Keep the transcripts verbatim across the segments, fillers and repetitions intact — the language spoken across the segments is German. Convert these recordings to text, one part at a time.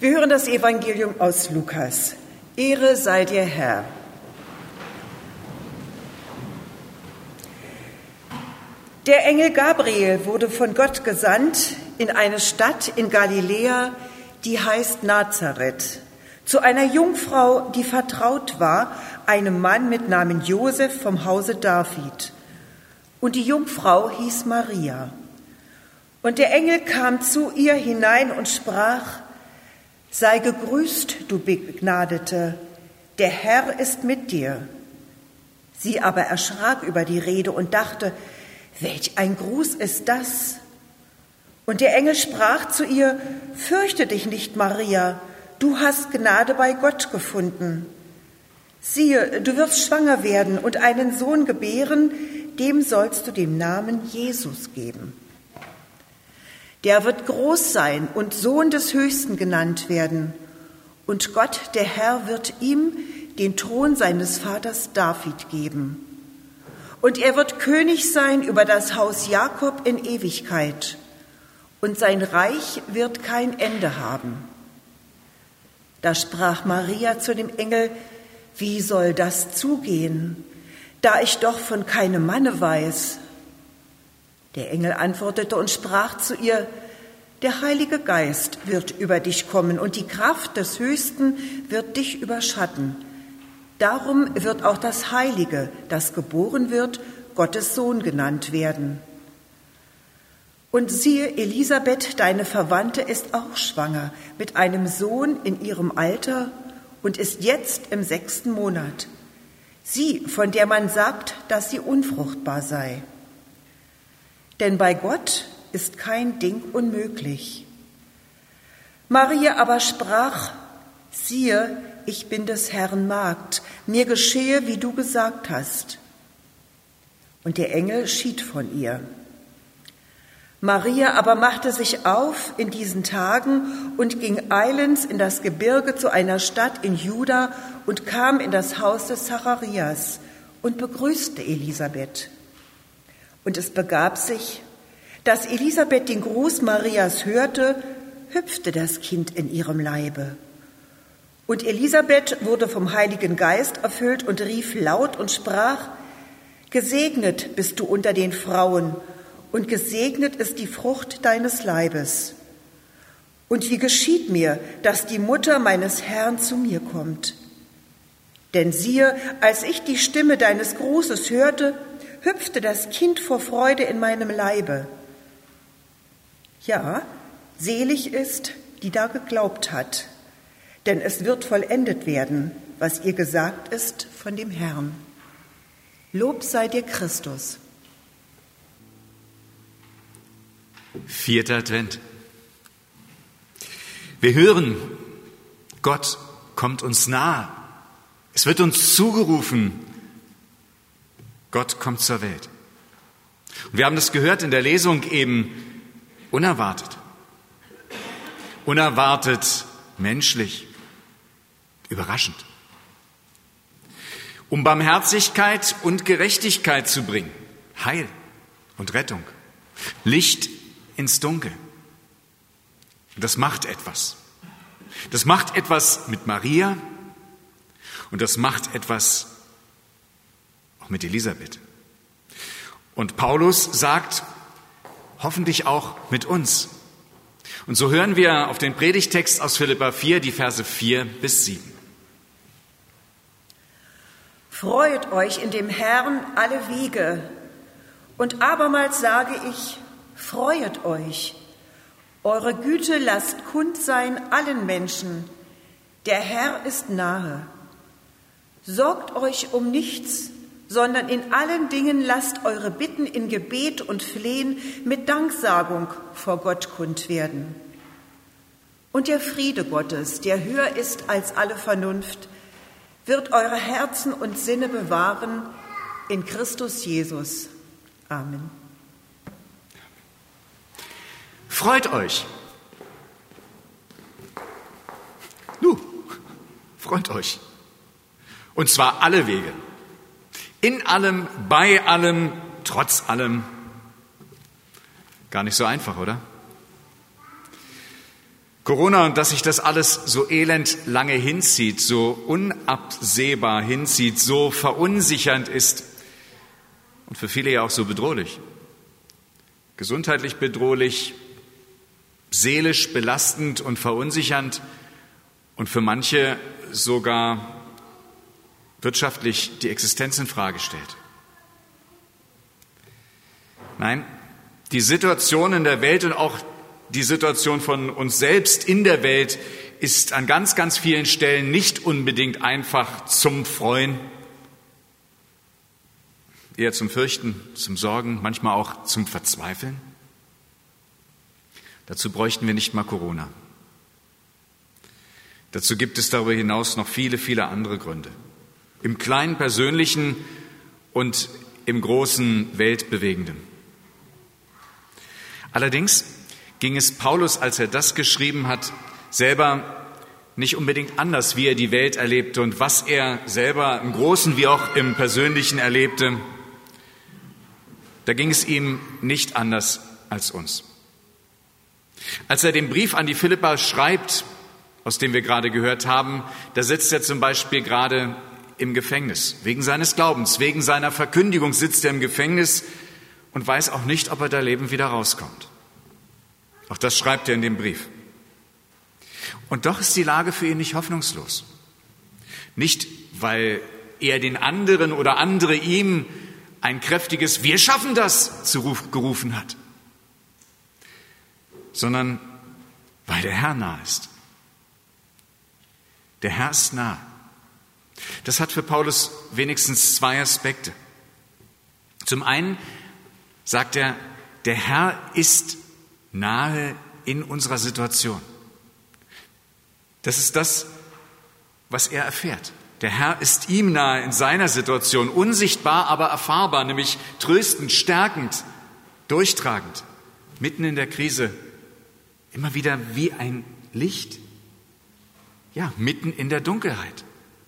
Wir hören das Evangelium aus Lukas. Ehre sei dir, Herr. Der Engel Gabriel wurde von Gott gesandt in eine Stadt in Galiläa, die heißt Nazareth, zu einer Jungfrau, die vertraut war, einem Mann mit Namen Josef vom Hause David. Und die Jungfrau hieß Maria. Und der Engel kam zu ihr hinein und sprach: Sei gegrüßt, du Begnadete, der Herr ist mit dir. Sie aber erschrak über die Rede und dachte: Welch ein Gruß ist das? Und der Engel sprach zu ihr: Fürchte dich nicht, Maria, du hast Gnade bei Gott gefunden. Siehe, du wirst schwanger werden und einen Sohn gebären, dem sollst du den Namen Jesus geben. Der wird groß sein und Sohn des Höchsten genannt werden. Und Gott, der Herr, wird ihm den Thron seines Vaters David geben. Und er wird König sein über das Haus Jakob in Ewigkeit. Und sein Reich wird kein Ende haben. Da sprach Maria zu dem Engel: Wie soll das zugehen, da ich doch von keinem Manne weiß? Der Engel antwortete und sprach zu ihr: Der Heilige Geist wird über dich kommen und die Kraft des Höchsten wird dich überschatten. Darum wird auch das Heilige, das geboren wird, Gottes Sohn genannt werden. Und siehe, Elisabeth, deine Verwandte, ist auch schwanger mit einem Sohn in ihrem Alter und ist jetzt im sechsten Monat. Sie, von der man sagt, dass sie unfruchtbar sei. Denn bei Gott ist kein Ding unmöglich. Maria aber sprach: Siehe, ich bin des Herrn Magd, mir geschehe, wie du gesagt hast. Und der Engel schied von ihr. Maria aber machte sich auf in diesen Tagen und ging eilends in das Gebirge zu einer Stadt in Juda und kam in das Haus des Zacharias und begrüßte Elisabeth. Und es begab sich, dass Elisabeth den Gruß Marias hörte, hüpfte das Kind in ihrem Leibe. Und Elisabeth wurde vom Heiligen Geist erfüllt und rief laut und sprach: Gesegnet bist du unter den Frauen, und gesegnet ist die Frucht deines Leibes. Und wie geschieht mir, dass die Mutter meines Herrn zu mir kommt? Denn siehe, als ich die Stimme deines Grußes hörte, hüpfte das Kind vor Freude in meinem Leibe. Ja, selig ist, die da geglaubt hat, denn es wird vollendet werden, was ihr gesagt ist von dem Herrn. Lob sei dir, Christus. Vierter Advent. Wir hören, Gott kommt uns nahe. Es wird uns zugerufen, Gott kommt zur Welt. Und wir haben das gehört in der Lesung eben, unerwartet. Unerwartet menschlich. Überraschend. Um Barmherzigkeit und Gerechtigkeit zu bringen. Heil und Rettung. Licht ins Dunkel. Und das macht etwas. Das macht etwas mit Maria und das macht etwas auch mit Elisabeth. Und Paulus sagt, hoffentlich auch mit uns. Und so hören wir auf den Predigtext aus Philipper vier, die Verse vier bis sieben. Freut euch in dem Herrn alle Wege. Und abermals sage ich, freuet euch. Eure Güte lasst kund sein allen Menschen. Der Herr ist nahe. Sorgt euch um nichts, sondern in allen Dingen lasst eure Bitten in Gebet und Flehen mit Danksagung vor Gott kund werden. Und der Friede Gottes, der höher ist als alle Vernunft, wird eure Herzen und Sinne bewahren in Christus Jesus. Amen. Freut euch. Nu, freut euch. Und zwar alle Wege. In allem, bei allem, trotz allem. Gar nicht so einfach, oder? Corona und dass sich das alles so elend lange hinzieht, so unabsehbar hinzieht, so verunsichernd ist und für viele ja auch so bedrohlich. Gesundheitlich bedrohlich, seelisch belastend und verunsichernd und für manche sogar wirtschaftlich die Existenz in Frage stellt. Nein, die Situation in der Welt und auch die Situation von uns selbst in der Welt ist an ganz, ganz vielen Stellen nicht unbedingt einfach zum Freuen, eher zum Fürchten, zum Sorgen, manchmal auch zum Verzweifeln. Dazu bräuchten wir nicht mal Corona. Dazu gibt es darüber hinaus noch viele, viele andere Gründe. Im kleinen Persönlichen und im großen Weltbewegenden. Allerdings ging es Paulus, als er das geschrieben hat, selber nicht unbedingt anders, wie er die Welt erlebte und was er selber im Großen wie auch im Persönlichen erlebte. Da ging es ihm nicht anders als uns. Als er den Brief an die Philipper schreibt, aus dem wir gerade gehört haben, da sitzt er zum Beispiel gerade im Gefängnis. Wegen seines Glaubens, wegen seiner Verkündigung sitzt er im Gefängnis und weiß auch nicht, ob er da lebend wieder rauskommt. Auch das schreibt er in dem Brief. Und doch ist die Lage für ihn nicht hoffnungslos. Nicht, weil er den anderen oder andere ihm ein kräftiges „Wir schaffen das" zugerufen hat, sondern weil der Herr nah ist. Der Herr ist nah. Das hat für Paulus wenigstens zwei Aspekte. Zum einen sagt er, der Herr ist nahe in unserer Situation. Das ist das, was er erfährt. Der Herr ist ihm nahe in seiner Situation, unsichtbar, aber erfahrbar, nämlich tröstend, stärkend, durchtragend, mitten in der Krise, immer wieder wie ein Licht, ja, mitten in der Dunkelheit.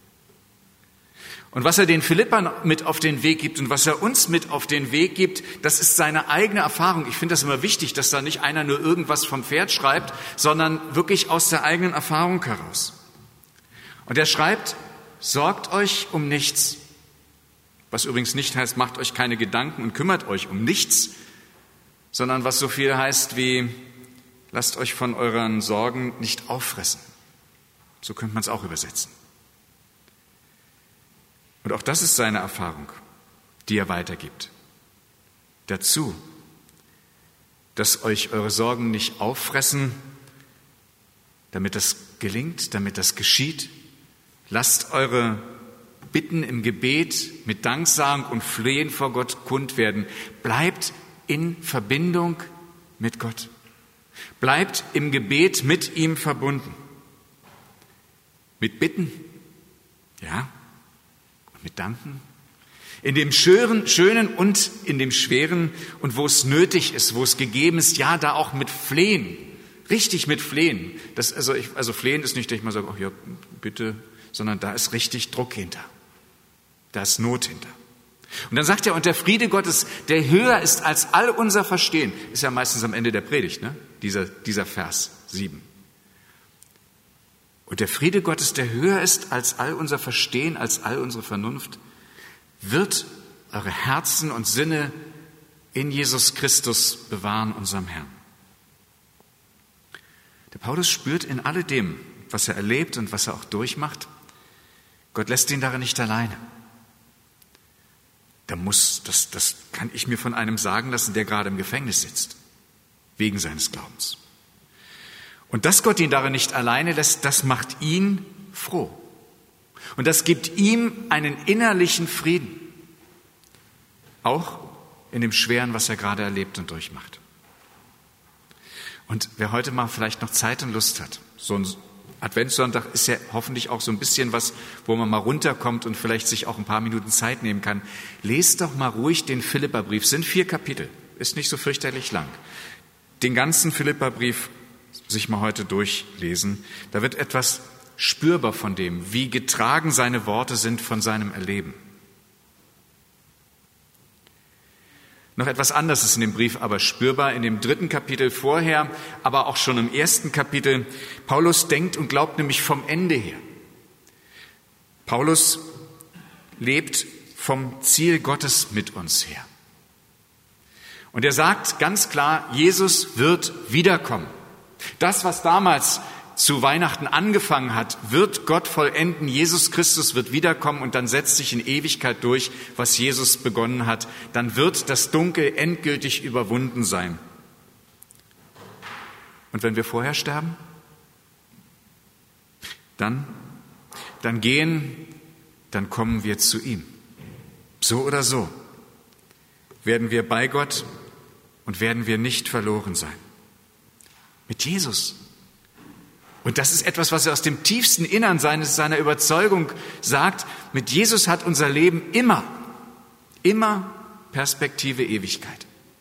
Und was er den Philippern mit auf den Weg gibt und was er uns mit auf den Weg gibt, das ist seine eigene Erfahrung. Ich finde das immer wichtig, dass da nicht einer nur irgendwas vom Pferd schreibt, sondern wirklich aus der eigenen Erfahrung heraus. Und er schreibt, sorgt euch um nichts, was übrigens nicht heißt, macht euch keine Gedanken und kümmert euch um nichts, sondern was so viel heißt wie, lasst euch von euren Sorgen nicht auffressen. So könnte man es auch übersetzen. Und auch das ist seine Erfahrung, die er weitergibt. Dazu, dass euch eure Sorgen nicht auffressen, damit das gelingt, damit das geschieht. Lasst eure Bitten im Gebet mit Danksagung und Flehen vor Gott kund werden. Bleibt in Verbindung mit Gott. Bleibt im Gebet mit ihm verbunden. Mit Bitten, ja, und mit Danken. In dem Schönen, Schönen und in dem Schweren und wo es nötig ist, wo es gegeben ist, ja, da auch mit Flehen, richtig mit Flehen. Das, also, ich, also Flehen ist nicht, dass ich mal sage, ach ja, bitte, sondern da ist richtig Druck hinter. Da ist Not hinter. Und dann sagt er, und der Friede Gottes, der höher ist als all unser Verstehen, ist ja meistens am Ende der Predigt, ne? dieser, dieser Vers sieben. Und der Friede Gottes, der höher ist als all unser Verstehen, als all unsere Vernunft, wird eure Herzen und Sinne in Jesus Christus bewahren, unserem Herrn. Der Paulus spürt in alledem, was er erlebt und was er auch durchmacht, Gott lässt ihn darin nicht alleine. Da muss, das, das kann ich mir von einem sagen lassen, der gerade im Gefängnis sitzt, wegen seines Glaubens. Und dass Gott ihn darin nicht alleine lässt, das macht ihn froh. Und das gibt ihm einen innerlichen Frieden, auch in dem Schweren, was er gerade erlebt und durchmacht. Und wer heute mal vielleicht noch Zeit und Lust hat, so ein Adventssonntag ist ja hoffentlich auch so ein bisschen was, wo man mal runterkommt und vielleicht sich auch ein paar Minuten Zeit nehmen kann. Lest doch mal ruhig den Philipperbrief, sind vier Kapitel, ist nicht so fürchterlich lang. Den ganzen Philipperbrief sich mal heute durchlesen. Da wird etwas spürbar von dem, wie getragen seine Worte sind von seinem Erleben. Noch etwas anderes ist in dem Brief aber spürbar, in dem dritten Kapitel vorher, aber auch schon im ersten Kapitel. Paulus denkt und glaubt nämlich vom Ende her. Paulus lebt vom Ziel Gottes mit uns her. Und er sagt ganz klar, Jesus wird wiederkommen. Das, was damals zu Weihnachten angefangen hat, wird Gott vollenden. Jesus Christus wird wiederkommen und dann setzt sich in Ewigkeit durch, was Jesus begonnen hat. Dann wird das Dunkel endgültig überwunden sein. Und wenn wir vorher sterben, dann, dann gehen, dann kommen wir zu ihm. So oder so werden wir bei Gott und werden wir nicht verloren sein. Mit Jesus. Und das ist etwas, was er aus dem tiefsten Innern seines, seiner Überzeugung sagt. Mit Jesus hat unser Leben immer, immer Perspektive Ewigkeit.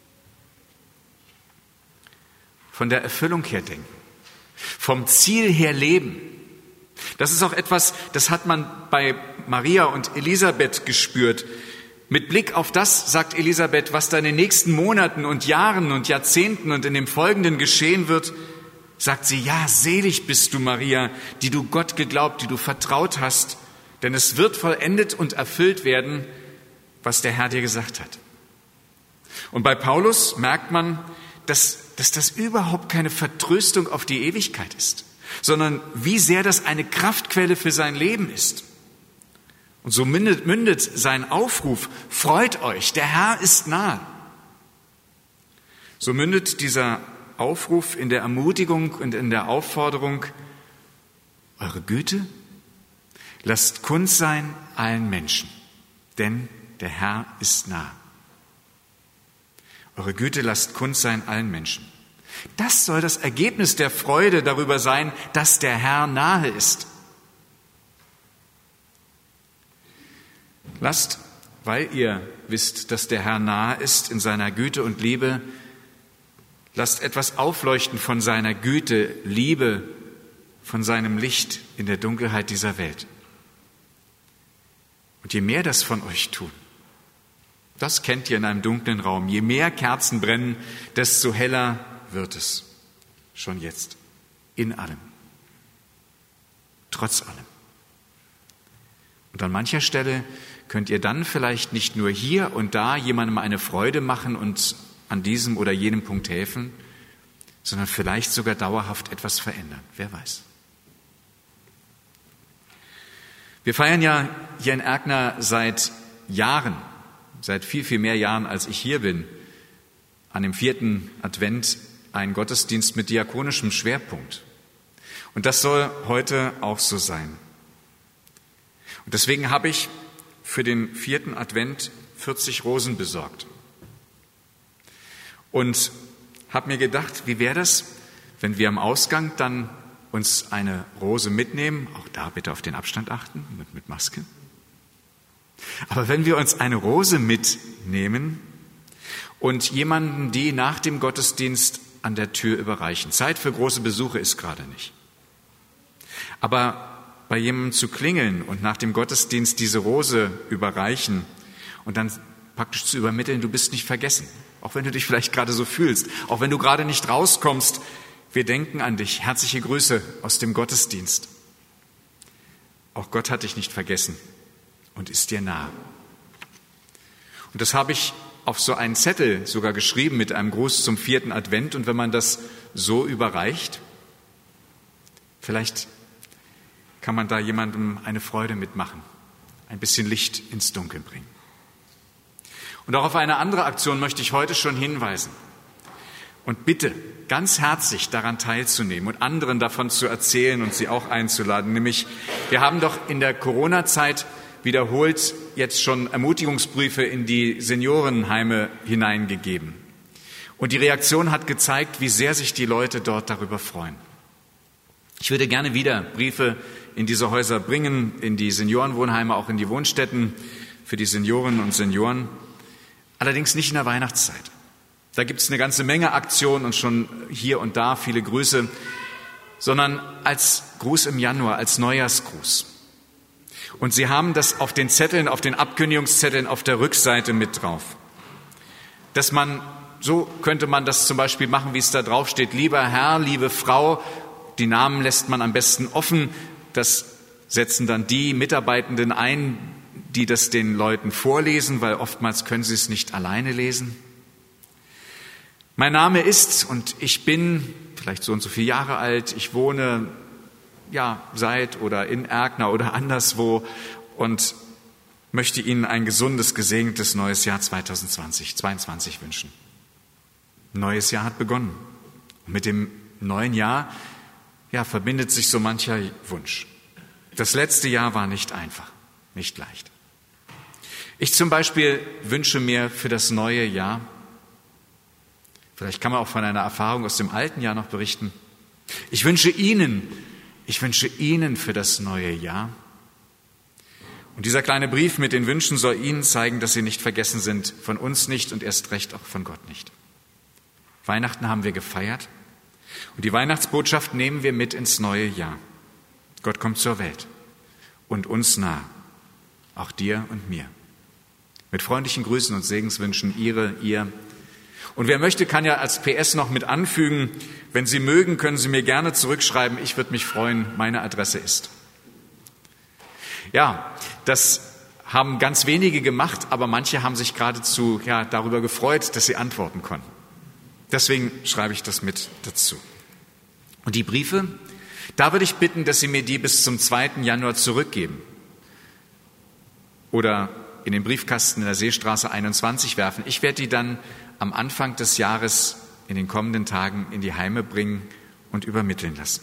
Von der Erfüllung her denken, vom Ziel her leben. Das ist auch etwas, das hat man bei Maria und Elisabeth gespürt. Mit Blick auf das, sagt Elisabeth, was da in den nächsten Monaten und Jahren und Jahrzehnten und in dem Folgenden geschehen wird, sagt sie, ja, selig bist du, Maria, die du Gott geglaubt, die du vertraut hast, denn es wird vollendet und erfüllt werden, was der Herr dir gesagt hat. Und bei Paulus merkt man, dass, dass das überhaupt keine Vertröstung auf die Ewigkeit ist, sondern wie sehr das eine Kraftquelle für sein Leben ist. Und so mündet, mündet sein Aufruf, freut euch, der Herr ist nahe. So mündet dieser Aufruf in der Ermutigung und in der Aufforderung, eure Güte lasst kund sein allen Menschen, denn der Herr ist nah. Eure Güte lasst kund sein allen Menschen. Das soll das Ergebnis der Freude darüber sein, dass der Herr nahe ist. Lasst, weil ihr wisst, dass der Herr nahe ist in seiner Güte und Liebe, lasst etwas aufleuchten von seiner Güte, Liebe, von seinem Licht in der Dunkelheit dieser Welt. Und je mehr das von euch tun, das kennt ihr in einem dunklen Raum, je mehr Kerzen brennen, desto heller wird es. Schon jetzt. In allem. Trotz allem. Und an mancher Stelle könnt ihr dann vielleicht nicht nur hier und da jemandem eine Freude machen und an diesem oder jenem Punkt helfen, sondern vielleicht sogar dauerhaft etwas verändern. Wer weiß. Wir feiern ja hier in Erkner seit Jahren, seit viel, viel mehr Jahren, als ich hier bin, an dem vierten Advent einen Gottesdienst mit diakonischem Schwerpunkt. Und das soll heute auch so sein. Und deswegen habe ich für den vierten Advent vierzig Rosen besorgt. Und habe mir gedacht, wie wäre das, wenn wir am Ausgang dann uns eine Rose mitnehmen, auch da bitte auf den Abstand achten, mit, mit Maske. Aber wenn wir uns eine Rose mitnehmen und jemanden die nach dem Gottesdienst an der Tür überreichen. Zeit für große Besuche ist gerade nicht. Aber bei jemandem zu klingeln und nach dem Gottesdienst diese Rose überreichen und dann praktisch zu übermitteln, du bist nicht vergessen. Auch wenn du dich vielleicht gerade so fühlst, auch wenn du gerade nicht rauskommst, wir denken an dich. Herzliche Grüße aus dem Gottesdienst. Auch Gott hat dich nicht vergessen und ist dir nahe. Und das habe ich auf so einen Zettel sogar geschrieben mit einem Gruß zum vierten Advent. Und wenn man das so überreicht, vielleicht kann man da jemandem eine Freude mitmachen, ein bisschen Licht ins Dunkel bringen. Und auch auf eine andere Aktion möchte ich heute schon hinweisen. Und bitte ganz herzlich daran teilzunehmen und anderen davon zu erzählen und sie auch einzuladen. Nämlich, wir haben doch in der Corona-Zeit wiederholt jetzt schon Ermutigungsbriefe in die Seniorenheime hineingegeben. Und die Reaktion hat gezeigt, wie sehr sich die Leute dort darüber freuen. Ich würde gerne wieder Briefe in diese Häuser bringen, in die Seniorenwohnheime, auch in die Wohnstätten für die Seniorinnen und Senioren. Allerdings nicht in der Weihnachtszeit. Da gibt es eine ganze Menge Aktionen und schon hier und da viele Grüße, sondern als Gruß im Januar, als Neujahrsgruß. Und Sie haben das auf den Zetteln, auf den Abkündigungszetteln auf der Rückseite mit drauf. dass man, so könnte man das zum Beispiel machen, wie es da drauf steht, lieber Herr, liebe Frau, die Namen lässt man am besten offen, das setzen dann die Mitarbeitenden ein, die das den Leuten vorlesen, weil oftmals können sie es nicht alleine lesen. Mein Name ist und ich bin vielleicht so und so viele Jahre alt, ich wohne ja seit oder in Erkner oder anderswo und möchte Ihnen ein gesundes, gesegnetes neues Jahr zwanzig zwanzig, zweiundzwanzig wünschen. Ein neues Jahr hat begonnen. Und mit dem neuen Jahr ja, verbindet sich so mancher Wunsch. Das letzte Jahr war nicht einfach, nicht leicht. Ich zum Beispiel wünsche mir für das neue Jahr, vielleicht kann man auch von einer Erfahrung aus dem alten Jahr noch berichten, ich wünsche Ihnen, ich wünsche Ihnen für das neue Jahr. Und dieser kleine Brief mit den Wünschen soll Ihnen zeigen, dass Sie nicht vergessen sind, von uns nicht und erst recht auch von Gott nicht. Weihnachten haben wir gefeiert und die Weihnachtsbotschaft nehmen wir mit ins neue Jahr. Gott kommt zur Welt und uns nah, auch dir und mir. Mit freundlichen Grüßen und Segenswünschen Ihre, ihr. Und wer möchte, kann ja als P S noch mit anfügen, wenn Sie mögen, können Sie mir gerne zurückschreiben. Ich würde mich freuen, meine Adresse ist. Ja, das haben ganz wenige gemacht, aber manche haben sich geradezu ja, darüber gefreut, dass sie antworten konnten. Deswegen schreibe ich das mit dazu. Und die Briefe, da würde ich bitten, dass Sie mir die bis zum zweiten Januar zurückgeben oder in den Briefkasten in der Seestraße einundzwanzig werfen. Ich werde die dann am Anfang des Jahres in den kommenden Tagen in die Heime bringen und übermitteln lassen.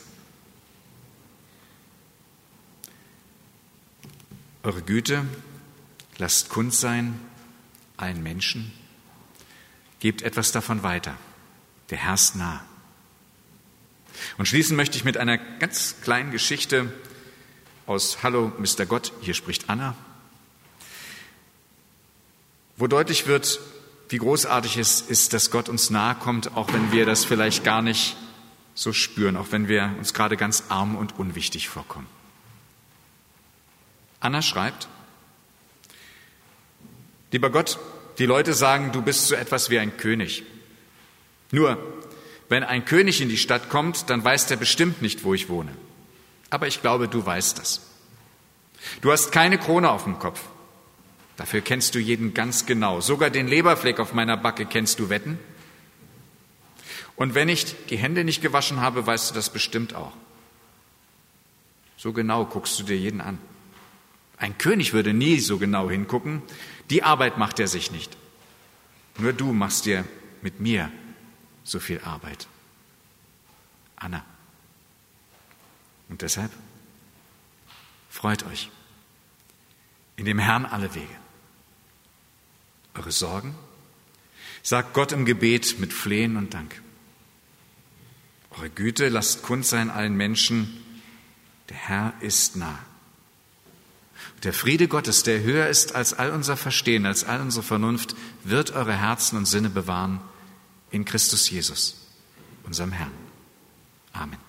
Eure Güte lasst kund sein allen Menschen, gebt etwas davon weiter. Der Herr ist nah. Und schließen möchte ich mit einer ganz kleinen Geschichte aus Hallo, Mister Gott, hier spricht Anna, wo deutlich wird, wie großartig es ist, dass Gott uns nahe kommt, auch wenn wir das vielleicht gar nicht so spüren, auch wenn wir uns gerade ganz arm und unwichtig vorkommen. Anna schreibt, lieber Gott, die Leute sagen, du bist so etwas wie ein König. Nur, wenn ein König in die Stadt kommt, dann weiß der bestimmt nicht, wo ich wohne. Aber ich glaube, du weißt das. Du hast keine Krone auf dem Kopf. Dafür kennst du jeden ganz genau. Sogar den Leberfleck auf meiner Backe kennst du wetten. Und wenn ich die Hände nicht gewaschen habe, weißt du das bestimmt auch. So genau guckst du dir jeden an. Ein König würde nie so genau hingucken. Die Arbeit macht er sich nicht. Nur du machst dir mit mir so viel Arbeit. Anna. Und deshalb freut euch in dem Herrn alle Wege. Eure Sorgen sagt Gott im Gebet mit Flehen und Dank. Eure Güte lasst kund sein allen Menschen. Der Herr ist nah. Der Friede Gottes, der höher ist als all unser Verstehen, als all unsere Vernunft, wird eure Herzen und Sinne bewahren in Christus Jesus, unserem Herrn. Amen.